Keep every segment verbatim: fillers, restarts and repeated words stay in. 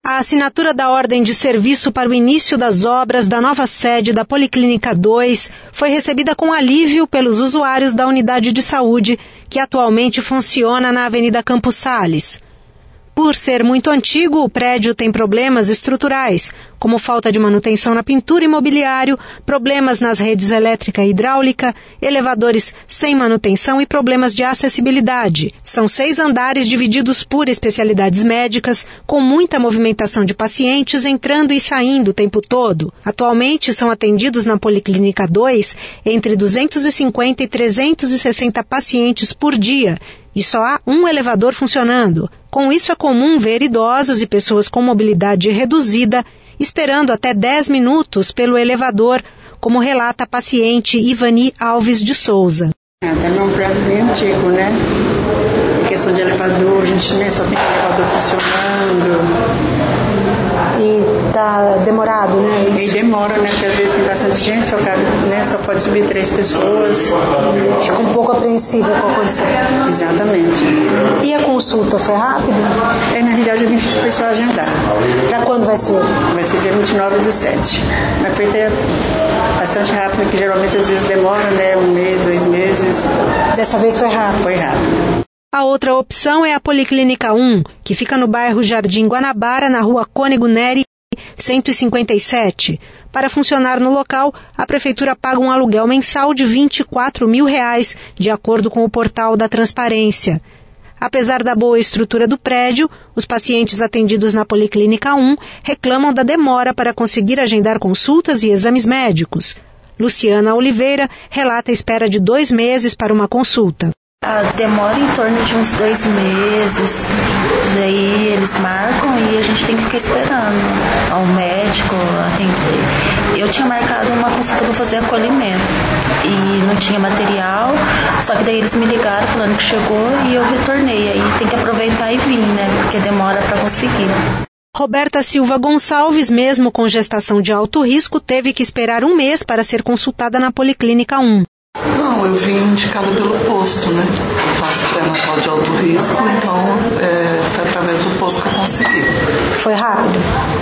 A assinatura da ordem de serviço para o início das obras da nova sede da Policlínica dois foi recebida com alívio pelos usuários da unidade de saúde, que atualmente funciona na Avenida Campos Sales. Por ser muito antigo, o prédio tem problemas estruturais, como falta de manutenção na pintura e mobiliário, problemas nas redes elétrica e hidráulica, elevadores sem manutenção e problemas de acessibilidade. São seis andares divididos por especialidades médicas, com muita movimentação de pacientes entrando e saindo o tempo todo. Atualmente são atendidos na Policlínica dois entre duzentos e cinquenta e trezentos e sessenta pacientes por dia, e só há um elevador funcionando. Com isso, é comum ver idosos e pessoas com mobilidade reduzida esperando até dez minutos pelo elevador, como relata a paciente Ivani Alves de Souza. Também é um prédio bem antigo, né? Em questão de elevador, a gente nem só tem elevador funcionando. E tá demorado, né? E demora, né? Porque às vezes tem bastante gente, só, cabe, né? Só pode subir três pessoas. Fica um pouco apreensiva com a condição. Exatamente. E a consulta foi rápido? É, na realidade, a gente foi só agendar. Para quando vai ser? Vai ser dia vinte e nove do sete. Mas foi até bastante rápido, porque geralmente às vezes demora, né? Um mês, dois meses. Dessa vez foi rápido? Foi rápido. A outra opção é a Policlínica um, que fica no bairro Jardim Guanabara, na rua Cônego Neri, cento e cinquenta e sete. Para funcionar no local, a Prefeitura paga um aluguel mensal de vinte e quatro mil reais, de acordo com o portal da Transparência. Apesar da boa estrutura do prédio, os pacientes atendidos na Policlínica um reclamam da demora para conseguir agendar consultas e exames médicos. Luciana Oliveira relata a espera de dois meses para uma consulta. Ah, demora em torno de uns dois meses, daí eles marcam e a gente tem que ficar esperando ao médico atender. Eu tinha marcado uma consulta para fazer acolhimento e não tinha material, só que daí eles me ligaram falando que chegou e eu retornei, aí tem que aproveitar e vir, né, porque demora para conseguir. Roberta Silva Gonçalves, mesmo com gestação de alto risco, teve que esperar um mês para ser consultada na Policlínica um. Não, eu vim indicada pelo posto, né? Eu faço pré-natal de alto risco, então é, foi através do posto que eu consegui. Foi rápido?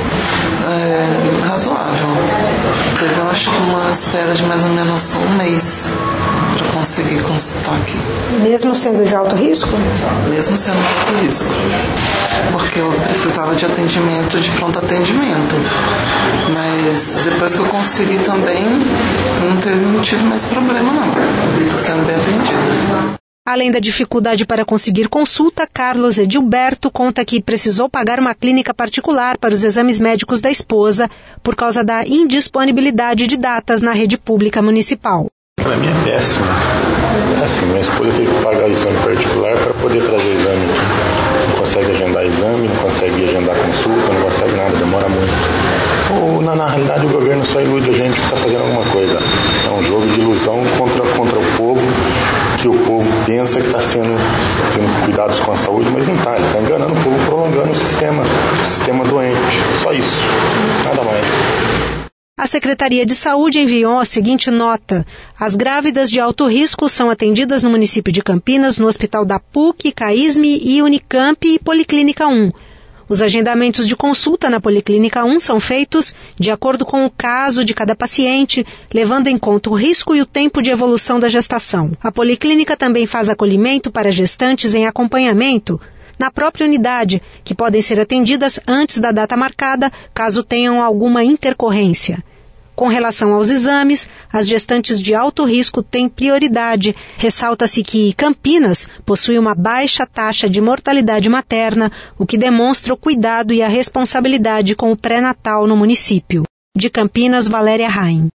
É, razoável. Teve, eu acho que uma espera de mais ou menos um mês para conseguir consultar aqui. Mesmo sendo de alto risco? Mesmo sendo de alto risco. Porque eu precisava de atendimento, de pronto atendimento. Mas depois que eu consegui também, não, teve, não tive mais problema não. Estou sendo bem atendida. Além da dificuldade para conseguir consulta, Carlos Edilberto conta que precisou pagar uma clínica particular para os exames médicos da esposa por causa da indisponibilidade de datas na rede pública municipal. Para mim é péssimo. Assim, minha esposa teve que pagar exame particular para poder trazer exame aqui. Não consegue agendar exame, não consegue agendar consulta, não consegue nada, demora muito. Ou, na, na realidade, o governo só ilude a gente que está fazendo alguma coisa. É um jogo de ilusão contra, contra o povo, que o povo pensa que está sendo tendo cuidados com a saúde, mas não está. Ele está enganando o povo, prolongando o sistema, o sistema doente. Só isso, nada mais. A Secretaria de Saúde enviou a seguinte nota. As grávidas de alto risco são atendidas no município de Campinas, no Hospital da P U C, CAISME e Unicamp e Policlínica um. Os agendamentos de consulta na Policlínica um são feitos de acordo com o caso de cada paciente, levando em conta o risco e o tempo de evolução da gestação. A Policlínica também faz acolhimento para gestantes em acompanhamento na própria unidade, que podem ser atendidas antes da data marcada, caso tenham alguma intercorrência. Com relação aos exames, as gestantes de alto risco têm prioridade. Ressalta-se que Campinas possui uma baixa taxa de mortalidade materna, o que demonstra o cuidado e a responsabilidade com o pré-natal no município. De Campinas, Valéria Raim.